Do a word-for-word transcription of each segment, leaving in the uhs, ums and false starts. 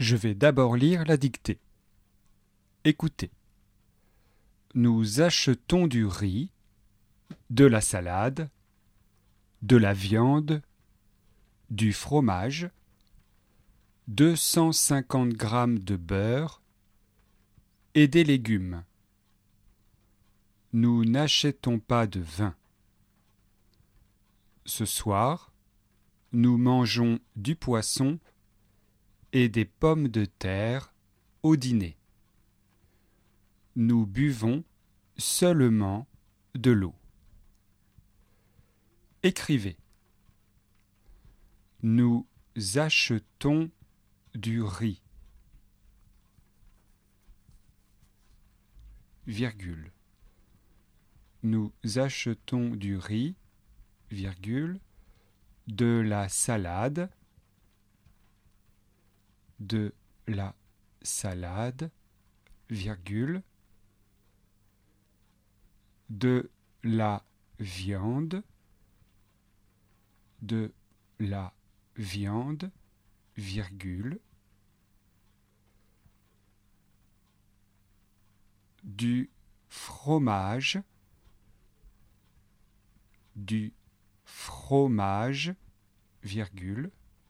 Je vais d'abord lire la dictée. Écoutez. Nous achetons du riz, de la salade, de la viande, du fromage, deux cent cinquante grammes de beurre et des légumes. Nous n'achetons pas de vin. Ce soir, nous mangeons du poisson et des pommes de terre au dîner. Nous buvons seulement de l'eau. Écrivez. Nous achetons du riz. Virgule. Nous achetons du riz, virgule, de la salade, de la salade, virgule, de la viande, de la viande, virgule, du fromage, du fromage, virgule,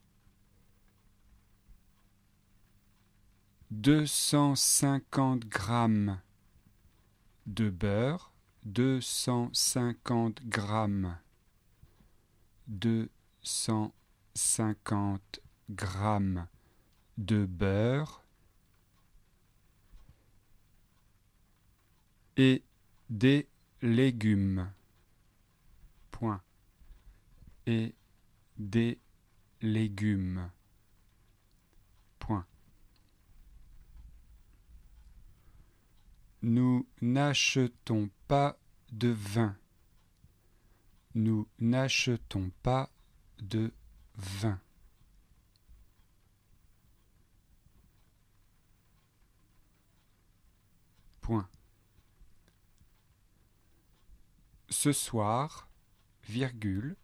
deux cent cinquante grammes de beurre, deux cent cinquante grammes, deux cent cinquante grammes de beurre et des légumes. Point. Et des légumes. Point. Nous n'achetons pas de vin. Nous n'achetons pas de vin. Point. Ce soir, virgule,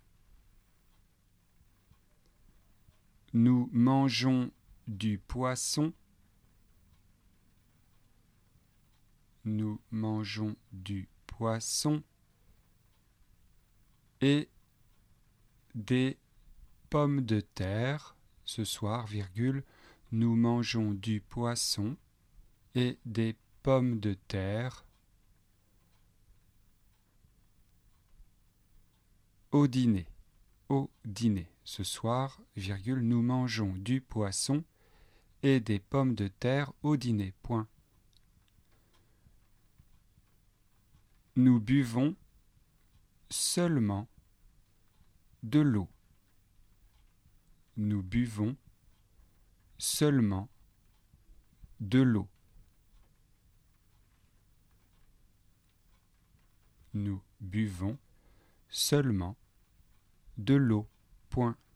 nous mangeons du poisson. Nous mangeons du poisson et des pommes de terre. Ce soir, virgule, nous mangeons du poisson et des pommes de terre au dîner. Au dîner. Ce soir, virgule, nous mangeons du poisson et des pommes de terre au dîner. Point. Nous buvons seulement de l'eau. Nous buvons seulement de l'eau. Nous buvons seulement de l'eau. Point.